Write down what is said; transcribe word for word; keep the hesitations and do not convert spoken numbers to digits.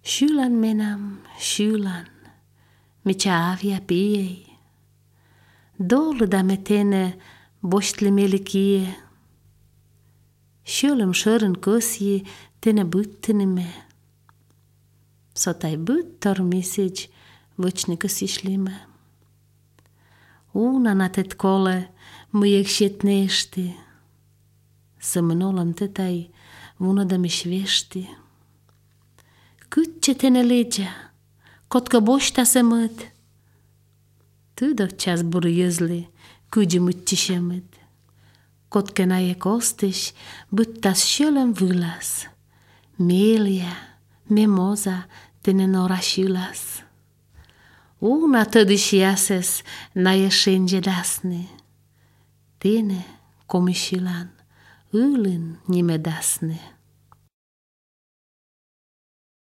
Schulan menam, schulan, micia avia piei. Dolu da metene boștle melichie. Schulam șorân cosie tene buttene me. Sotai buttor message vocne căsișlime. Una na tet cole măiec șetnește. Să mănolam tetai vuna da mișvește. Cât ce tene legea, cot că boșta să măd. Tădă ceas burăiezle, câge mătci și măd. Cot că n-aie costeș, băttas șelăm vâlas. Melia, memoza, tene norașilas. Una tădă și iases, n-aie șenge dasne. Tene, comișilan, îlân nime dasne.